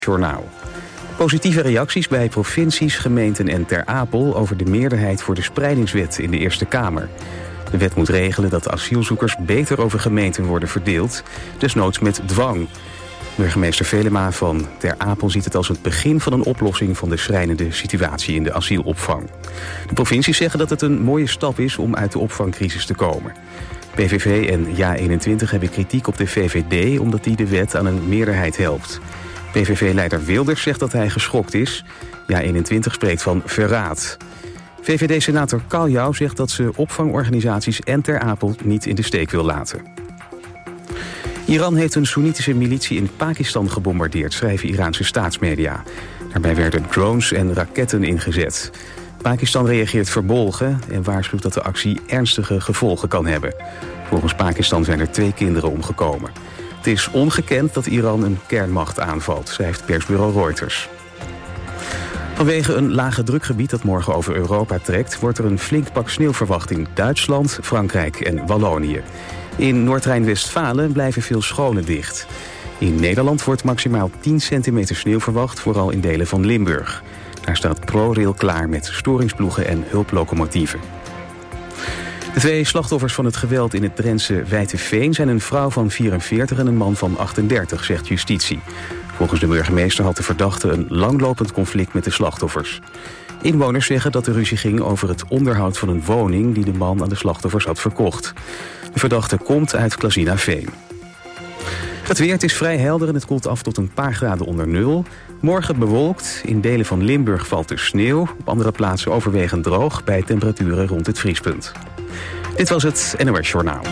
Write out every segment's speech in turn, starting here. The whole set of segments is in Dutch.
Journaal. Positieve reacties bij provincies, gemeenten en Ter Apel over de meerderheid voor de spreidingswet in de Eerste Kamer. De wet moet regelen dat asielzoekers beter over gemeenten worden verdeeld, desnoods met dwang. Burgemeester Velema van Ter Apel ziet het als het begin van een oplossing van de schrijnende situatie in de asielopvang. De provincies zeggen dat het een mooie stap is om uit de opvangcrisis te komen. PVV en JA21 hebben kritiek op de VVD omdat die de wet aan een meerderheid helpt. PVV-leider Wilders zegt dat hij geschokt is. JA21 spreekt van verraad. VVD-senator Kaljau zegt dat ze opvangorganisaties en Ter Apel niet in de steek wil laten. Iran heeft een Soenitische militie in Pakistan gebombardeerd, schrijven Iraanse staatsmedia. Daarbij werden drones en raketten ingezet. Pakistan reageert verbolgen en waarschuwt dat de actie ernstige gevolgen kan hebben. Volgens Pakistan zijn er 2 kinderen omgekomen. Het is ongekend dat Iran een kernmacht aanvalt, schrijft persbureau Reuters. Vanwege een lage drukgebied dat morgen over Europa trekt, wordt er een flink pak sneeuw verwacht in Duitsland, Frankrijk en Wallonië. In Noord-Rijn-Westfalen blijven veel scholen dicht. In Nederland wordt maximaal 10 centimeter sneeuw verwacht, vooral in delen van Limburg. Daar staat ProRail klaar met storingsploegen en hulplocomotieven. De 2 slachtoffers van het geweld in het Drentse Wijteveen zijn een vrouw van 44 en een man van 38, zegt justitie. Volgens de burgemeester had de verdachte een langlopend conflict met de slachtoffers. Inwoners zeggen dat de ruzie ging over het onderhoud van een woning die de man aan de slachtoffers had verkocht. De verdachte komt uit Klazinaveen. Het weer is vrij helder en het koelt af tot een paar graden onder nul. Morgen bewolkt, in delen van Limburg valt er sneeuw. Op andere plaatsen overwegend droog bij temperaturen rond het vriespunt. Dit was het NOS Journaal.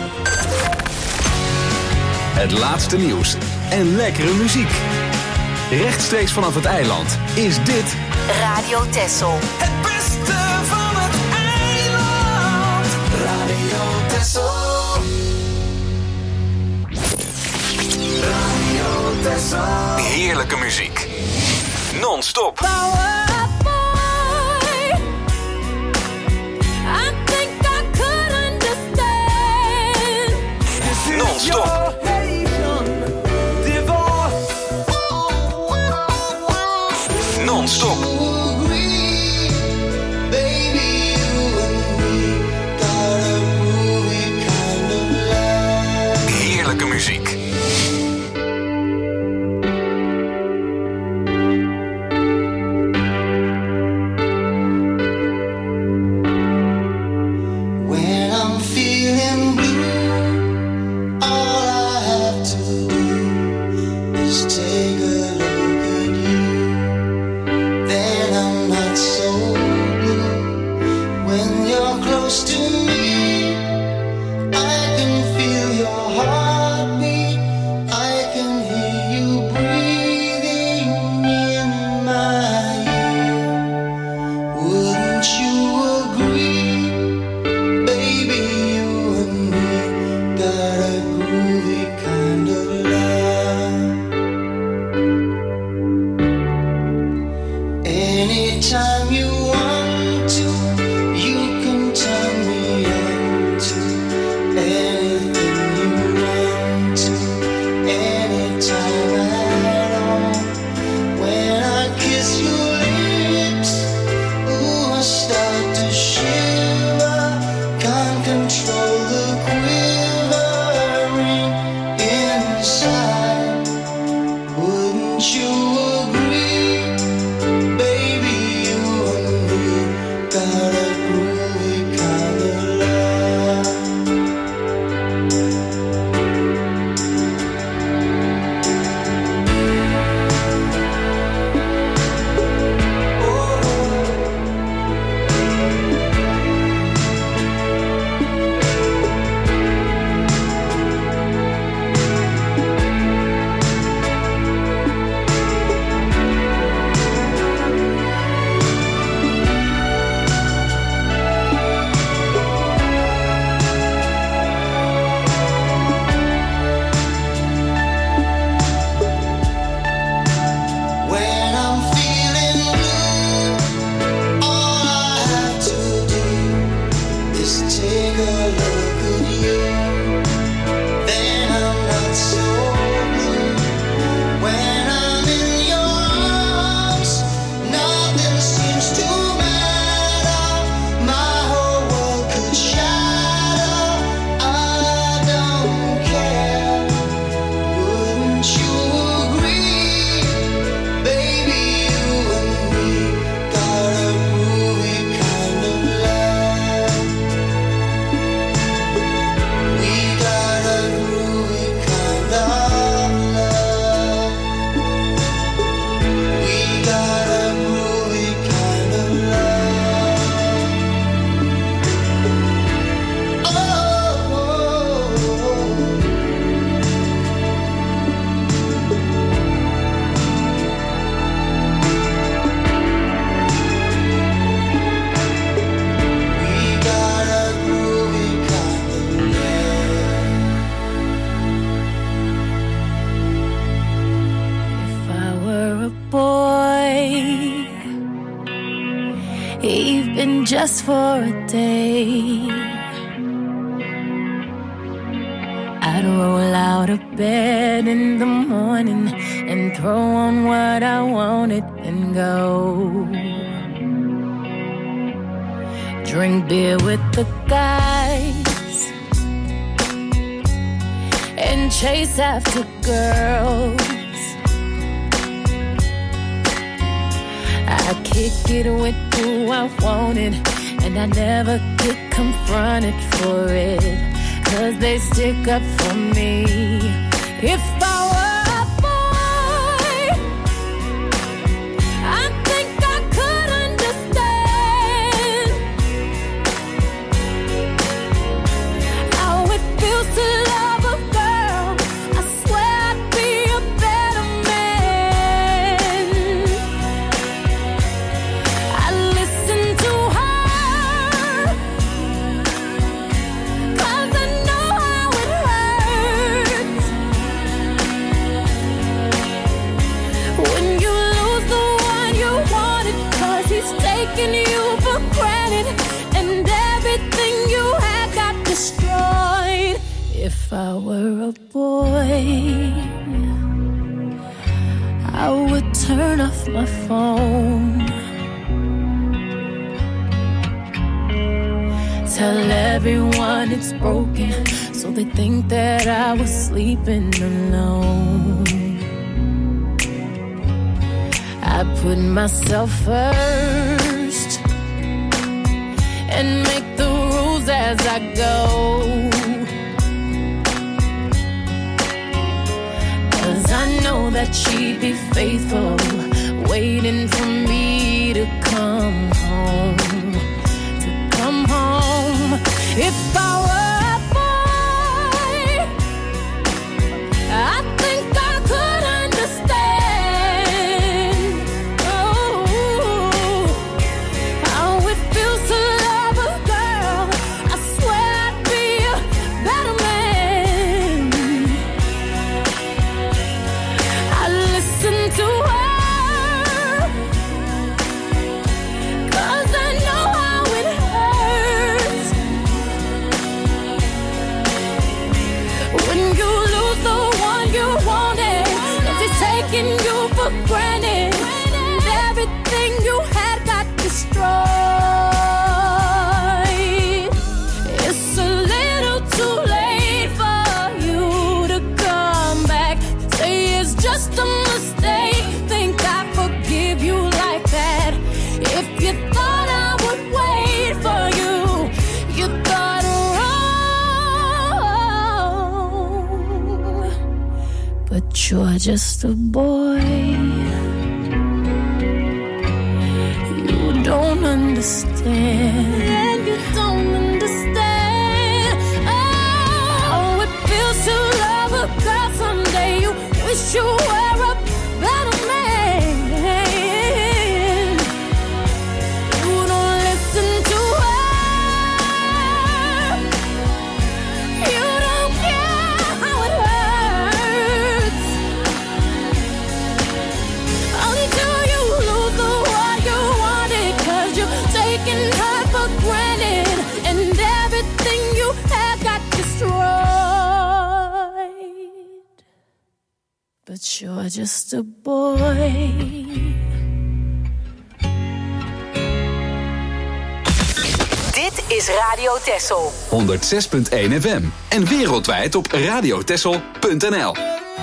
Het laatste nieuws en lekkere muziek. Rechtstreeks vanaf het eiland is dit Radio Texel. Het beste van het eiland. Radio Texel. Radio Texel. heerlijke muziek. Non-stop. Non-stop. Non-stop. Heerlijke muziek. Wouldn't you agree, baby? You boy, even just for a day, I'd roll out of bed in the morning and throw on what I wanted and go drink beer with the guys and chase after girls. I kick it with who I wanted, and I never get confronted for it, 'cause they stick up for me. If I were a boy, I think I could understand how it feels to love a girl. I swear I'd be a better man. I listen to her, 'cause I know how it hurts when you lose the one you wanted, 'cause he's taking you for granted and everything you had got destroyed. If I were a boy, I would turn off my phone, tell everyone it's broken, so they think that I was sleeping alone. I put myself first and make the rules as I go, 'cause I know that she'd be faithful, waiting for me to come home, to come home. If I were a boy, I think I could understand, oh, how it feels to love a girl. I swear I'd be a better man. I listen to her, 'cause I know how it hurts when you lose the one you wanted, 'cause it's taking you for granted and everything you had got destroyed. It's a little too late for you to come back, say it's just a mistake, think I forgive you like that. If you thought I would wait for you, you thought wrong. But you're just a boy, you don't understand. You don't understand. Oh, it feels to love a girl someday. You wish you were a better man. You don't listen to her. You don't care how it hurts until you lose the one you wanted, 'cause you're taking her for granted and everything you had got destroyed. But you're just a boy. Dit is Radio Texel. 106.1 FM en wereldwijd op radiotexel.nl.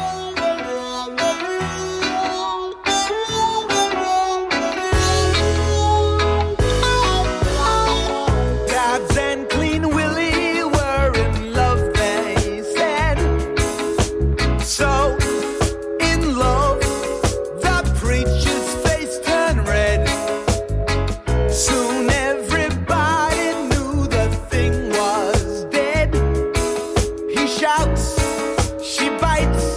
Gods and Clean Willie were in love, they said. So in love, the preacher's face turned red. Soon everybody knew the thing was dead. He shouts, she bites.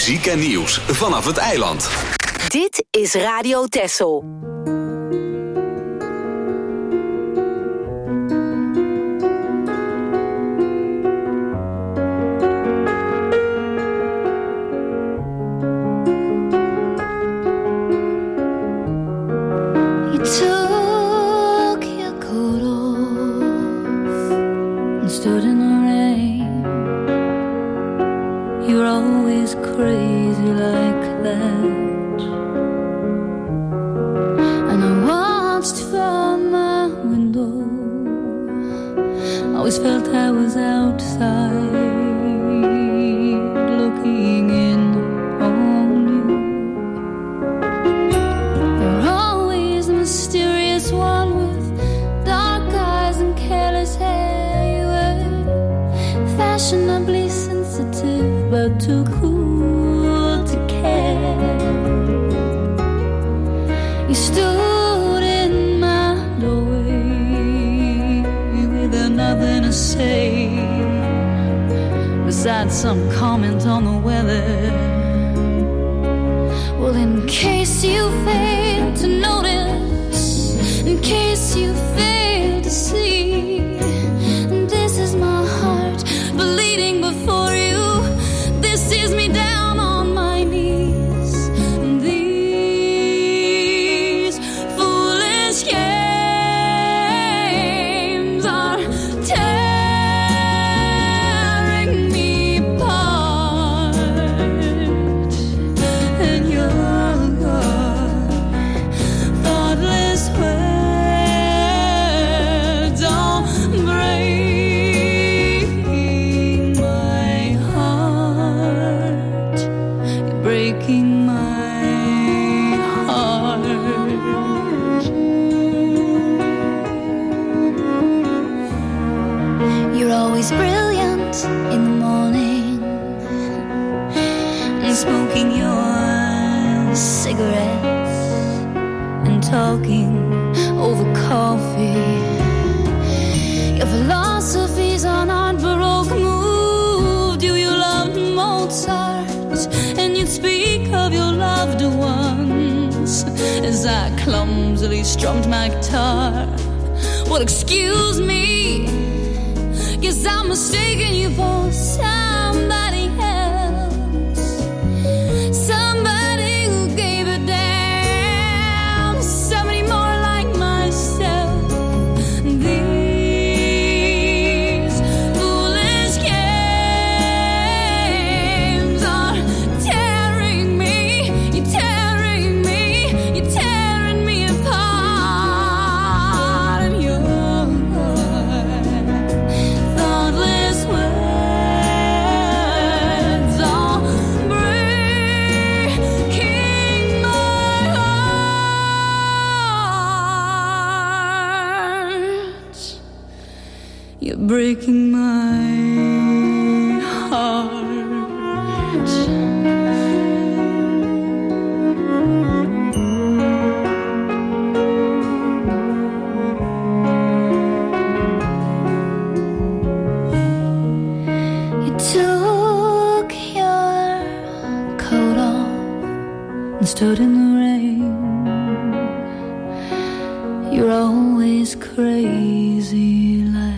Muziek en nieuws vanaf het eiland. Dit is Radio Texel. Some comment on the weather. Well, in case you fail to notice, in case you fail to see, this is my heart bleeding before you. This is me down on my knees. These foolish games are talking over coffee. Your philosophies are not Baroque moved. You loved Mozart, and you'd speak of your loved ones as I clumsily strummed my guitar. Well, excuse me, guess I'm mistaking you for somebody else. Somebody who gave a damn. Breaking my heart. You took your coat off and stood in the rain. You're always crazy like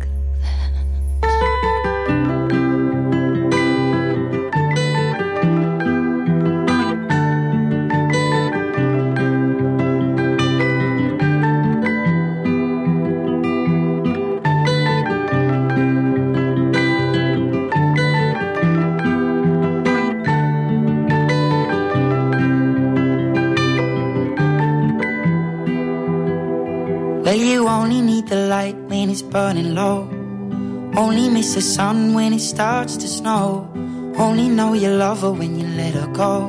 burning low. Only miss the sun when it starts to snow. Only know you love her when you let her go.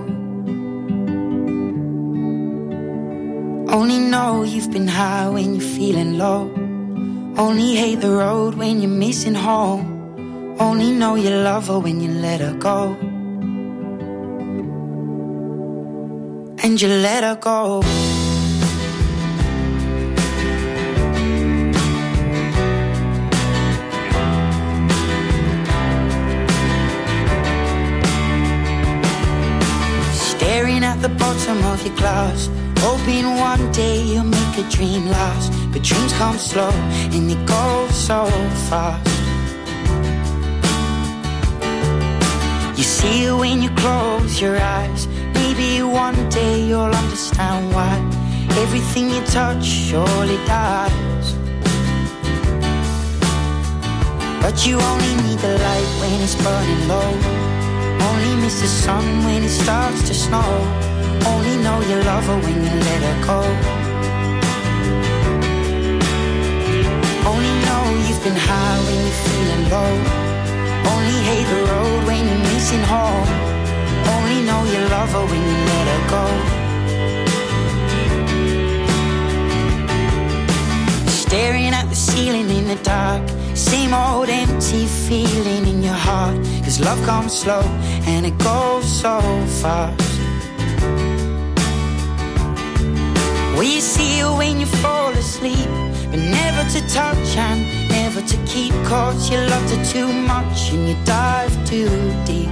Only know you've been high when you're feeling low. Only hate the road when you're missing home. Only know you love her when you let her go. And you let her go. bottom of your glass, hoping one day you'll make a dream last. But dreams come slow and they go so fast. You see it when you close your eyes. Maybe one day you'll understand why everything you touch surely dies. But you only need the light when it's burning low. Only miss the sun when it starts to snow. Only know you love her when you let her go. Only know you've been high when you're feeling low. Only hate the road when you're missing home. Only know you love her when you let her go. Staring at the ceiling in the dark, same old empty feeling in your heart. 'Cause love comes slow and it goes so fast. Well, you see it when you fall asleep, but never to touch and never to keep. 'Cause you loved her too much and you dive too deep.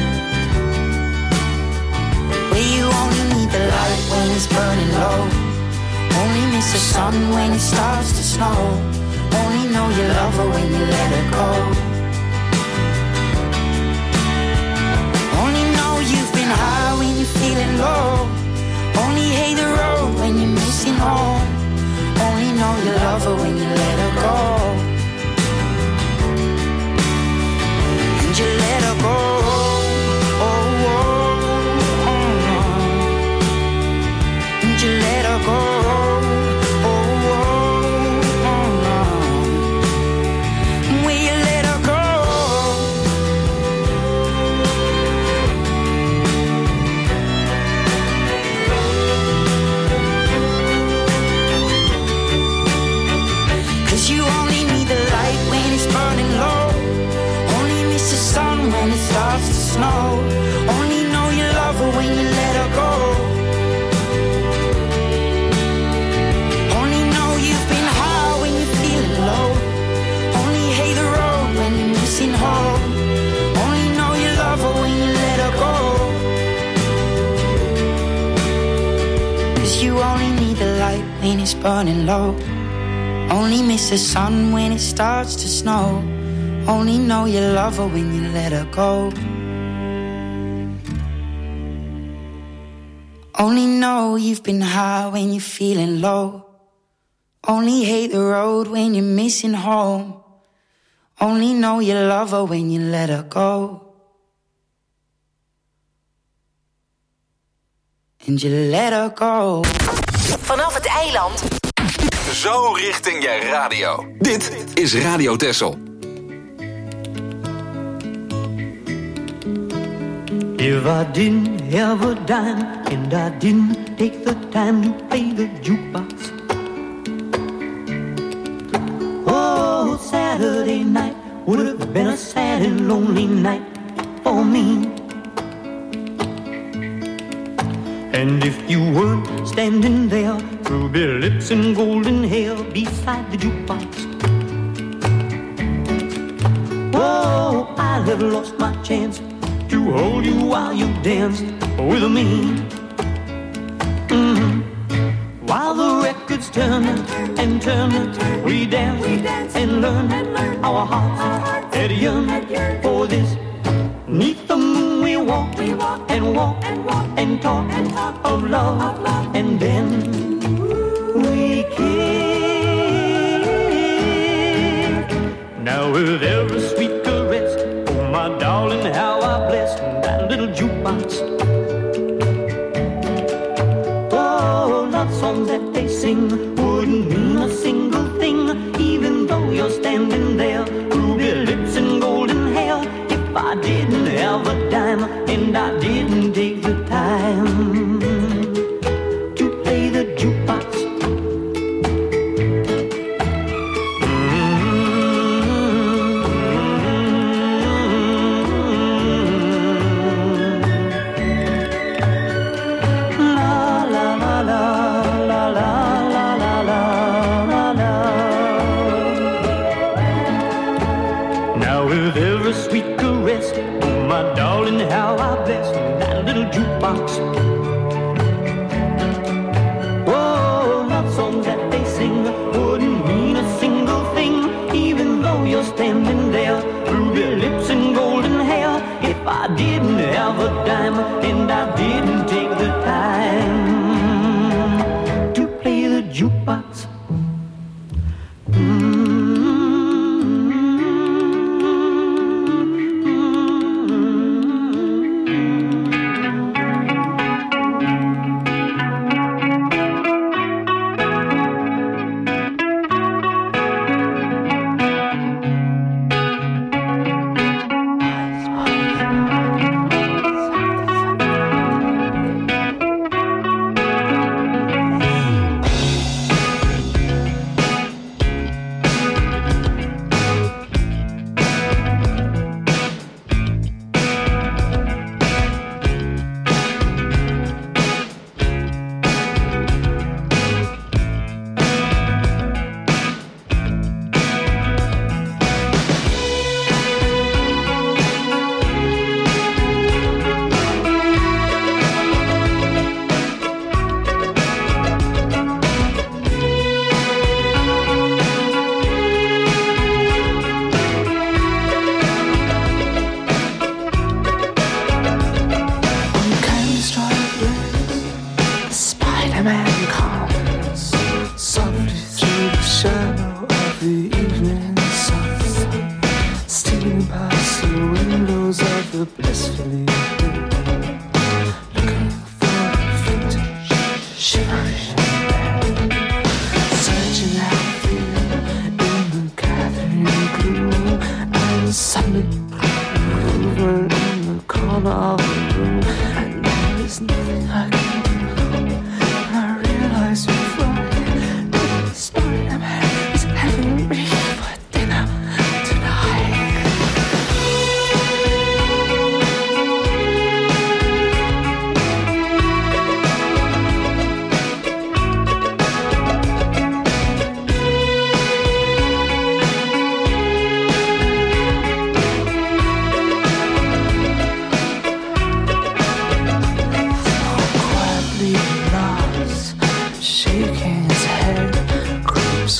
Well, you only need the light when it's burning low. Only miss the sun when it starts to snow. Only know you love her when you let her go. Only know you've been high when you're feeling low. Only hate the road when you're missing home. Only know you love her when you let her go. And you let her go. Oh, oh, oh. And you let her go. Snow. Only know you love her when you let her go. Only know you've been high when you're feeling low. Only hate the road when you're missing home. Only know you love her when you let her go. 'Cause you only need the light when it's burning low. Only miss the sun when it starts to snow. Only know you love her when you let her go. Only know you've been high when you're feeling low. Only hate the road when you're missing home. Only know you love her when you let her go. And you let her go. Vanaf het eiland. Zo richting je radio. Dit is Radio Texel. If I didn't have a dime and I didn't take the time to play the jukebox, oh, Saturday night would have been a sad and lonely night for me. And if you weren't standing there, ruby lips and golden hair beside the jukebox, oh, I'd have lost my chance to hold you while you danced with me. While the records turn and turn, we dance and learn. Our hearts had yearned for this. 'Neath the moon we walk and talk of love, and then we kiss. Now with every sweet caress, oh my darling, how I bless that little jukebox. Oh, love songs that they sing wouldn't mean a single thing, even though you're standing there, ruby lips and golden hair. If I didn't have a dime and I didn't take the time to play the jukebox. La la la la la la la la.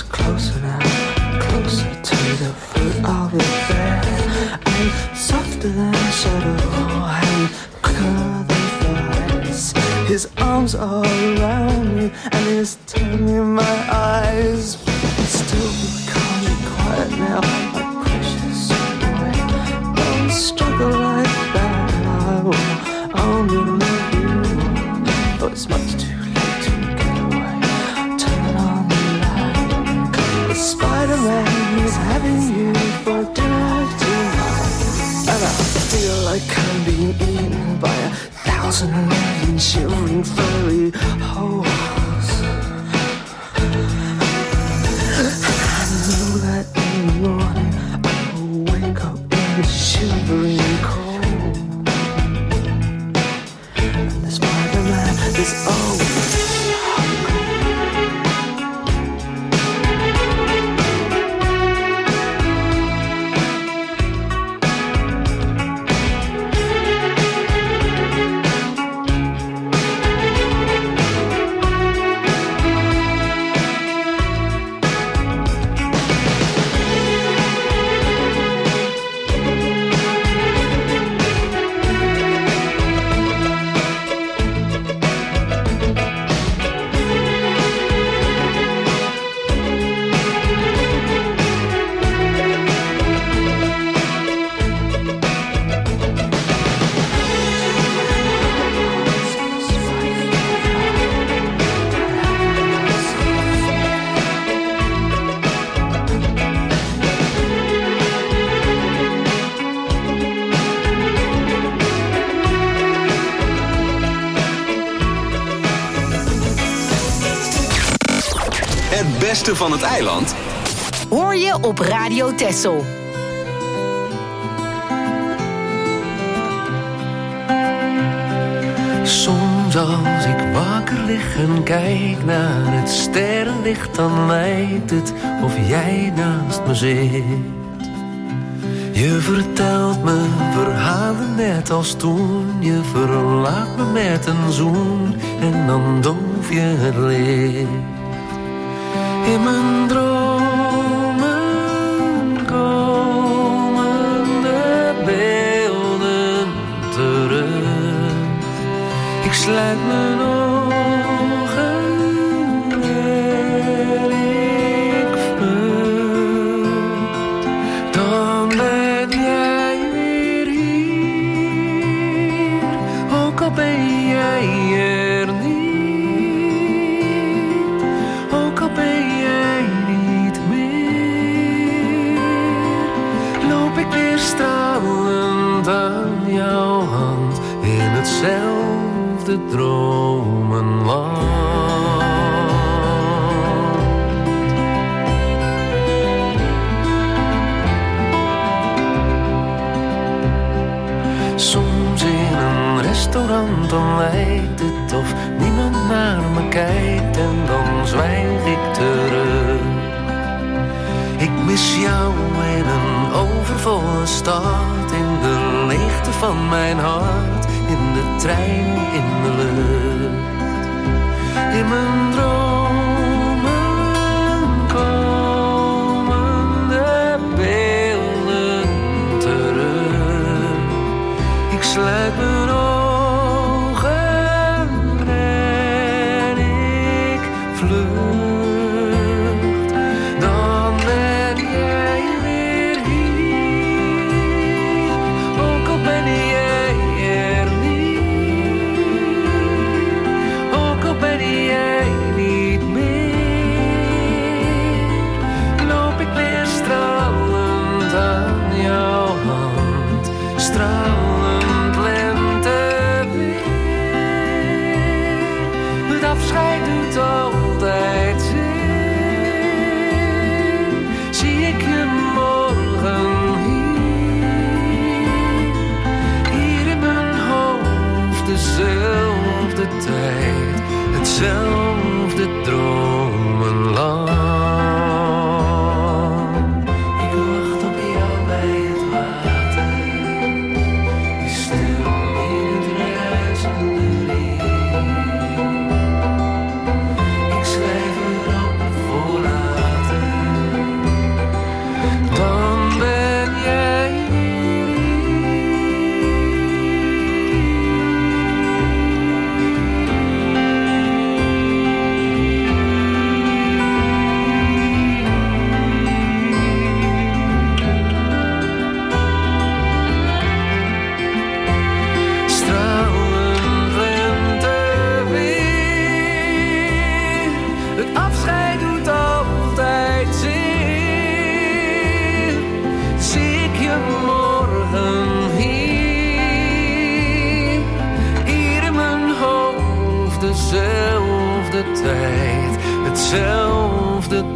us closer now, closer to the foot of your bed. And softer than a shadow, and clearer than flies. His arms are around me, and he's turning my eyes. But still, can't be quiet now, my precious boy. Don't struggle like that, I will only love you. Oh, it's much too late to get away. Turn on the light. The Spider-Man is having you for dinner tonight. And I feel like I'm being eaten by 1,000 million shivering furry holes. I know that in the morning I will wake up in the shivering cold. And the Spider-Man is always Het beste van het eiland hoor je op Radio Texel. soms als ik wakker lig en kijk naar het sterrenlicht, dan lijkt het of jij naast me zit. Je vertelt me verhalen net als toen. Je verlaat me met een zoen en dan doof je het licht. In mijn dromen komen de beelden terug. Ik sluit mijn ogen en ik vlucht. Dan ben jij weer hier, ook al ben jij er niet, ook al ben jij niet meer. Loop ik weer stralend aan jouw hand in hetzelfde dromenland. Soms in een restaurant, dan lijkt het of niemand naar me kijkt en dan zwijg ik terug. Ik mis jou in een overvolle stad, in de leegte van mijn hart, in de trein, in de lucht. In mijn dromen komen de beelden terug. Ik sluit mijn ogen en ik vlucht. Dan ben jij weer hier, ook al ben jij er niet, ook al ben jij niet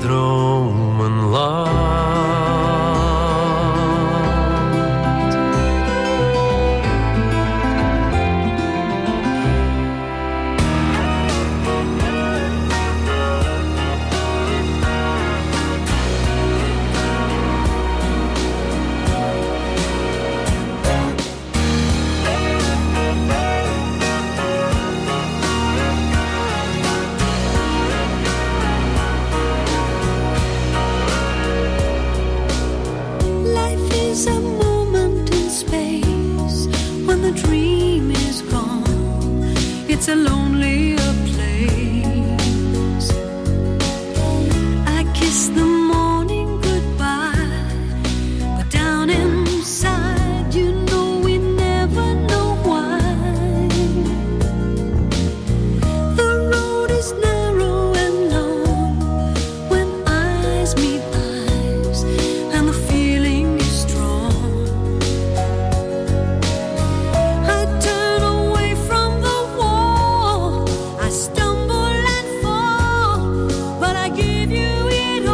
dromenland. It's a lonelier place. I kiss the morning goodbye, but down inside, you know we never know why. The road is narrow and long when eyes meet eyes, and the feeling is strong. I turn away from the wall, I stumble and fall, but I give you it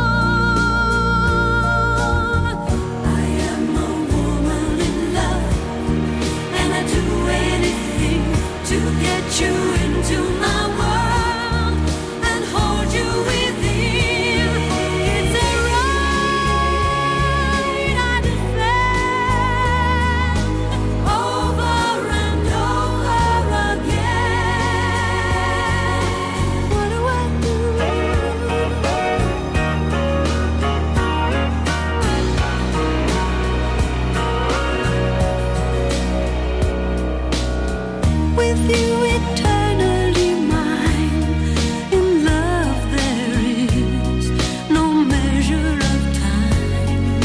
all. I am a woman in love, and I do anything to get you into my world and hold you within. It's a right I defend over and over again. What do I do? With you eternally mine, in love there is no measure of time.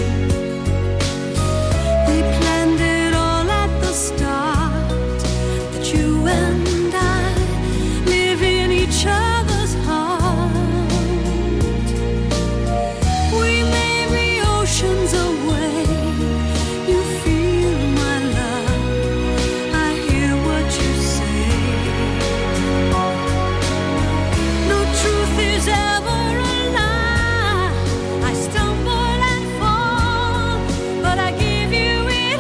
We planned it all at the start, that you and I live in each other's heart. We may be oceans away, you feel my love, I hear what you say. No truth is ever a lie. I stumble and fall, but I give you it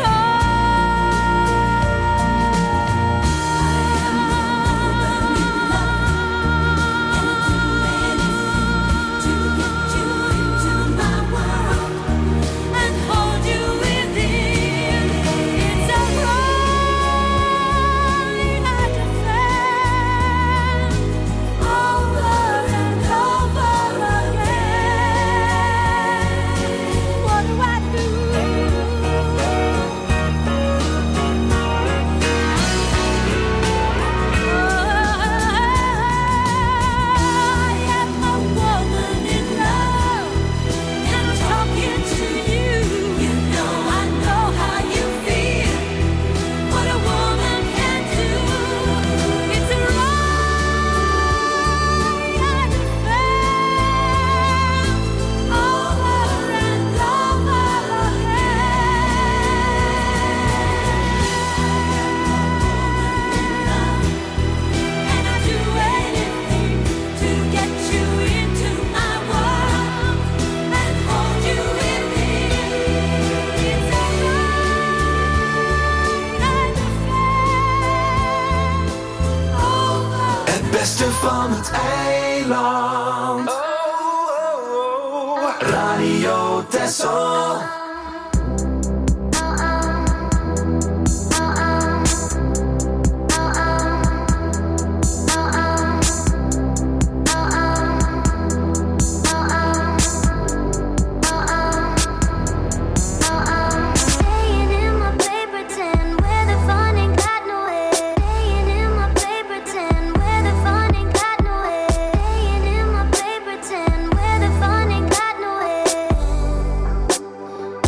to get you into my world and hold you within. It's a right I defend over and over again. What do I do? I am a woman in love, and I'm talking to you. You know I know how you feel, what a woman can do. It's a right I defend over and over again. And I do anything to get you into my world and hold you within. It's a right I defend over. Het beste van het eiland. Radio Texel. Staying in my paper tin where the fun ain't got no end. Staying in my paper tin where the fun ain't got no end. Staying in my paper tin where the fun ain't got no end.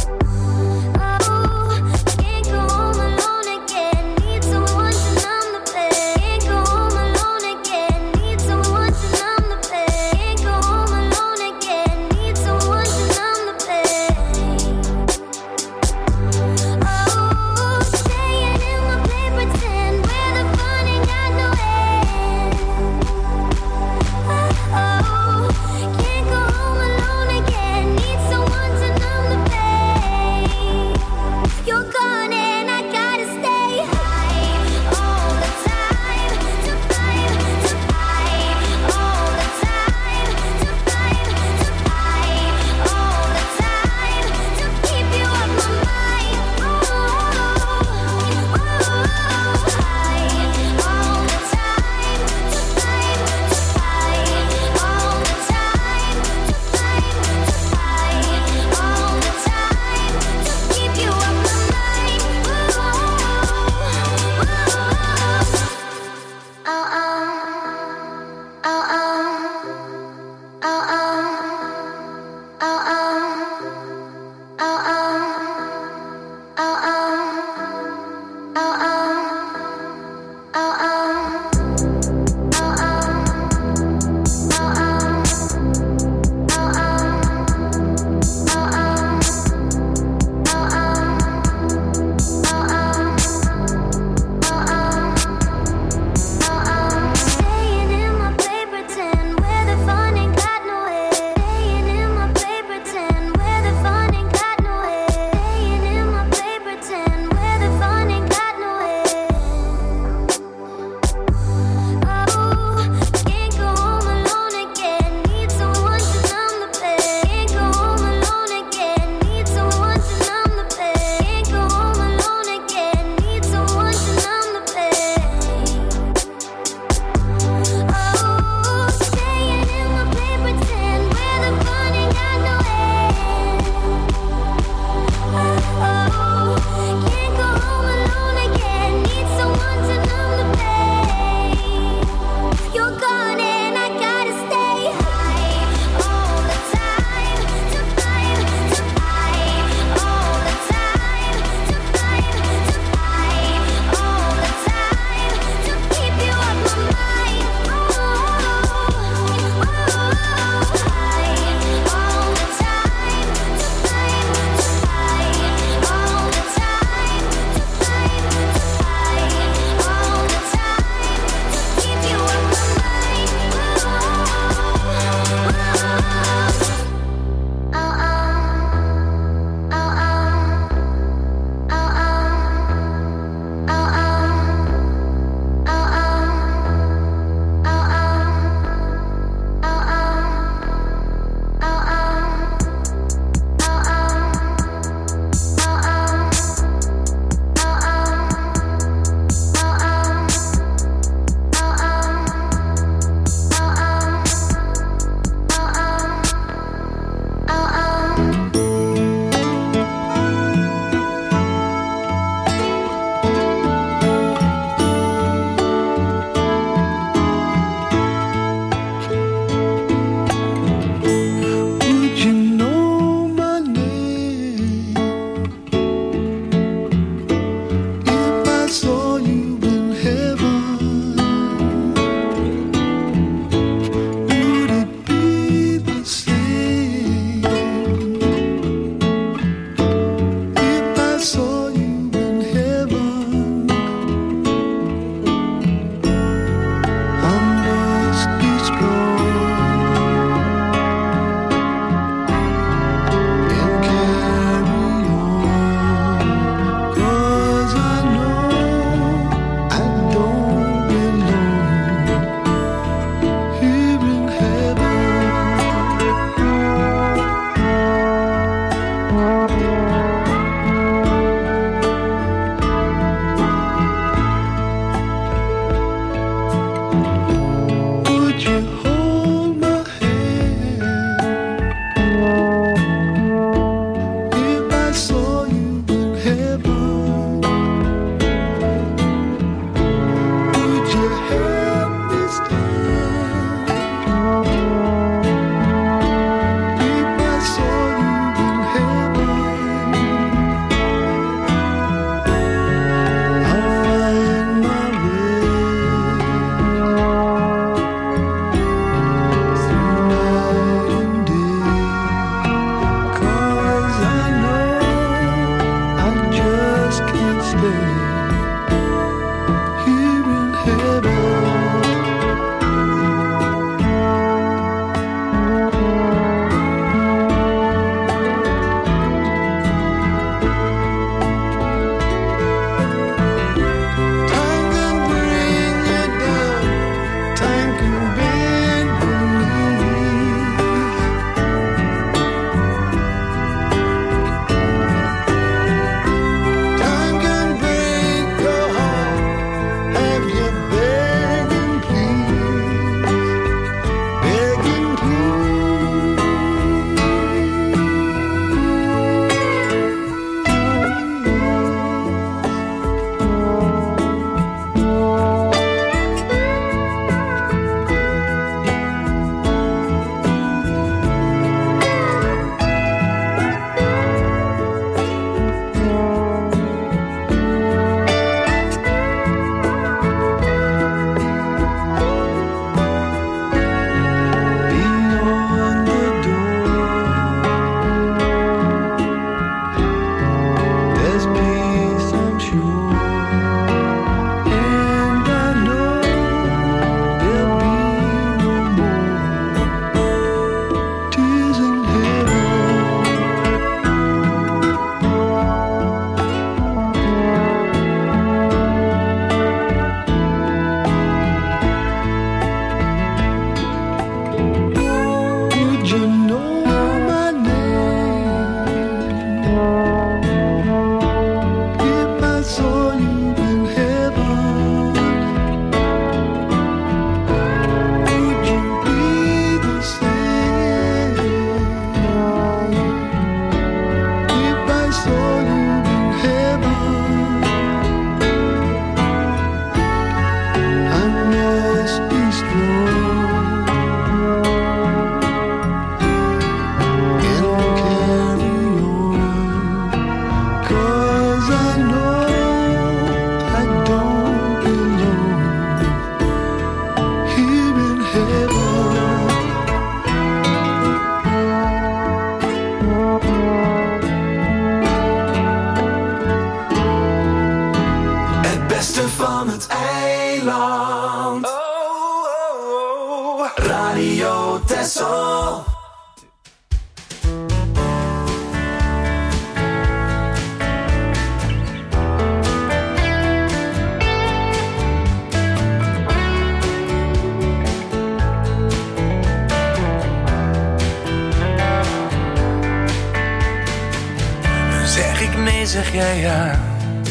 Nee, zeg jij ja.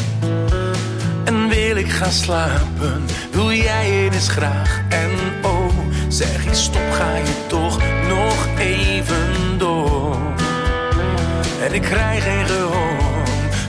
En wil ik gaan slapen, wil jij eens graag. En oh, zeg ik stop, ga je toch nog even door. En ik krijg geen gehoor.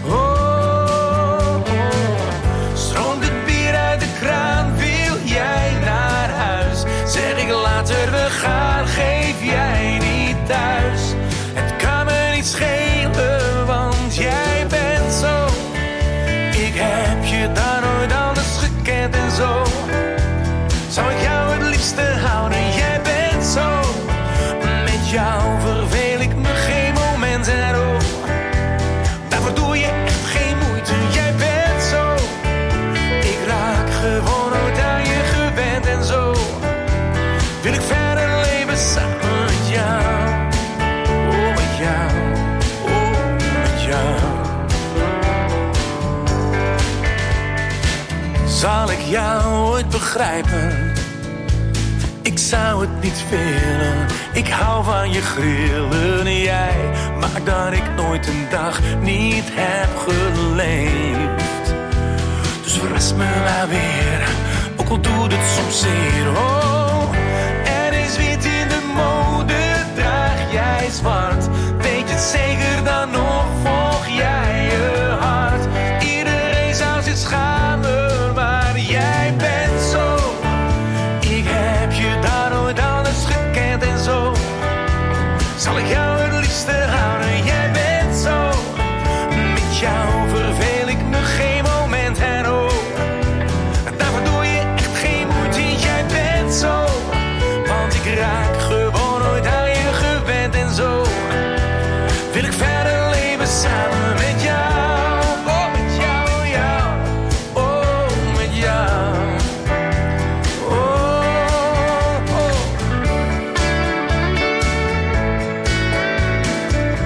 Oh, stroomt het bier uit de kraan, wil jij naar huis? Zeg ik later we gaan, geef jij niet thuis. Het kan me niet schelen, want jij bent zo. Ik heb je daar nooit anders gekend en zo. Zou ik jou het liefste houden, jij bent zo. Met jou verveel ik me geen moment en oh. Daarvoor doe je echt geen moeite, jij bent zo. Ik raak gewoon nooit aan je gewend en zo. Wil ik verder leven samen met jou. Oh, met jou. Oh, met jou. Zal ik jou ooit begrijpen? Ik zou het niet willen. Ik hou van je grillen. Jij maakt dat ik nooit een dag niet heb geleefd. Dus verras me maar weer, ook al doet het soms zeer. Oh, er is wit in de mode, draag jij zwart. Weet je het zeker, dan nog volg jij je hart. Iedereen zou zich schamen, maar jij bent zo. Ik heb je daar nooit anders gekend en zo. Zal ik jou het liefste houden, jij bent zo. Met jou verveel ik me geen moment en oh. Daarvoor doe je echt geen moeite, jij bent zo. Want ik raak gewoon nooit aan je gewend en zo. Wil ik verder leven samen met jou. Oh, met jou, jou. Oh, met jou. Oh, oh.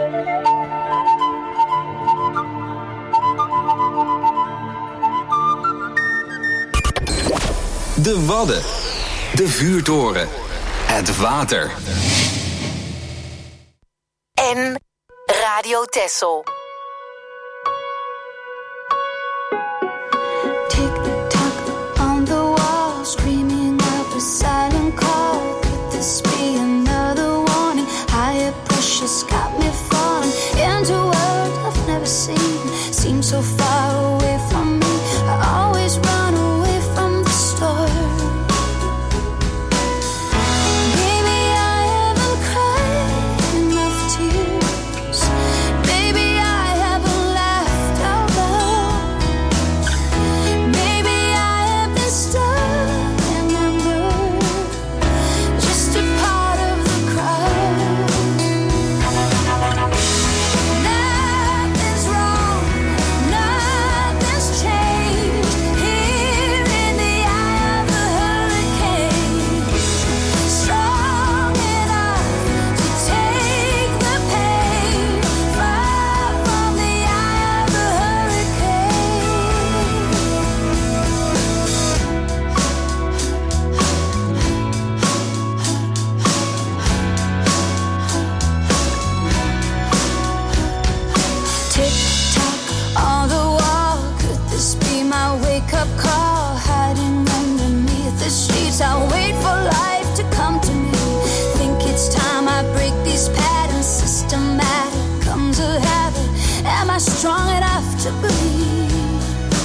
De Wadden. De vuurtoren. Het water. En Radio Texel. Tick-tock on the wall, screaming out a silent call. Could this be another warning? Higher pressure's got me falling into a world I've never seen. Seems so far away from me. I always run away from the storm. I'll wait for life to come to me. Think it's time I break these patterns. Systematic comes a habit. Am I strong enough to believe?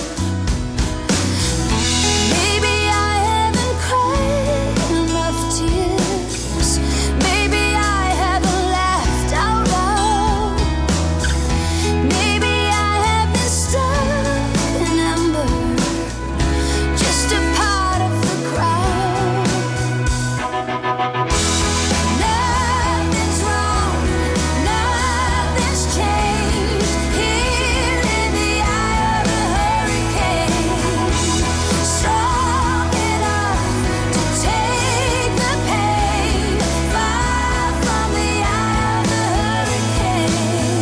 Maybe I haven't cried enough tears. Maybe I haven't laughed out loud. Maybe I have been stuck in amber. Just a part of the crowd. Nothing's wrong, nothing's changed here in the eye of the hurricane. Strong enough to take the pain, far from the eye of the hurricane.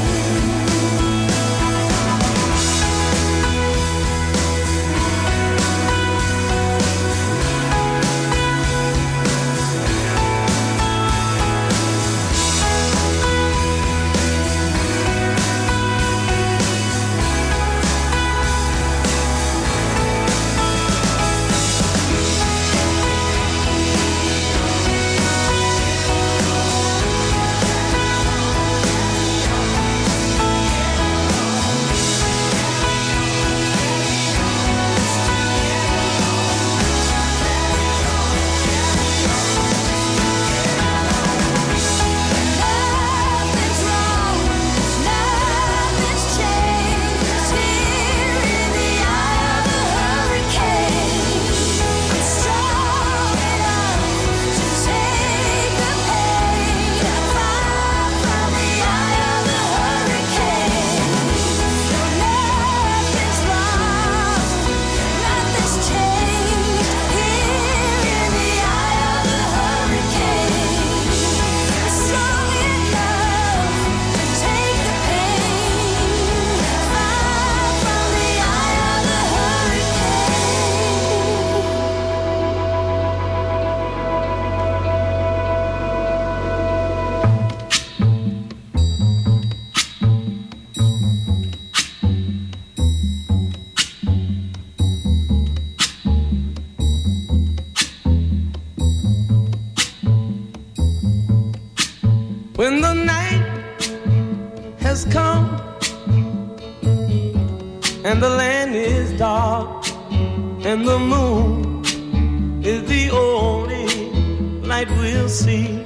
Nothing's wrong, nothing's changed here in the eye of the hurricane. Strong enough to take the pain, far from the eye of the hurricane. Nothing's wrong, nothing's changed here in the eye of the hurricane. Strong enough to take the pain, far from the eye of the When the night has come and the land is dark and the moon is the only light we'll see.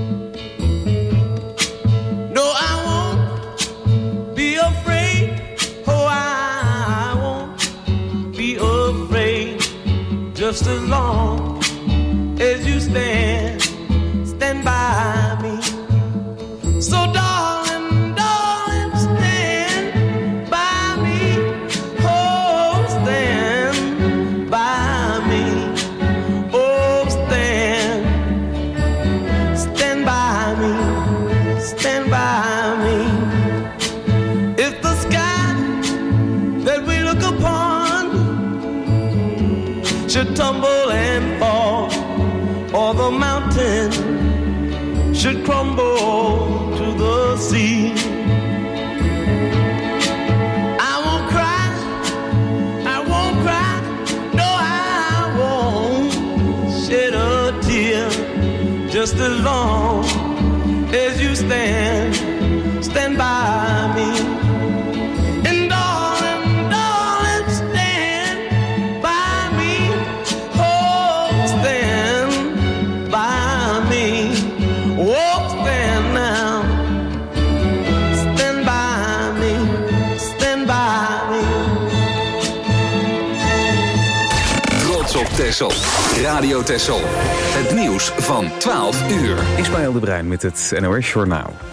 No, I won't be afraid. Oh, I won't be afraid. Just as long as you stand by me. So darling, darling, stand by me. Oh, stand by me. Oh, stand by me. Stand by me. should tumble and fall, or the mountain should crumble to the sea. I won't cry, no I won't shed a tear, just as long as you stand by me. And darling, stand by me. Oh, stand by me. Oh, stand now. Stand by me. Stand by me. Trots op Texel. Radio Texel. Het nieuws van 12 uur. Ismaël de Bruin met het NOS Journaal.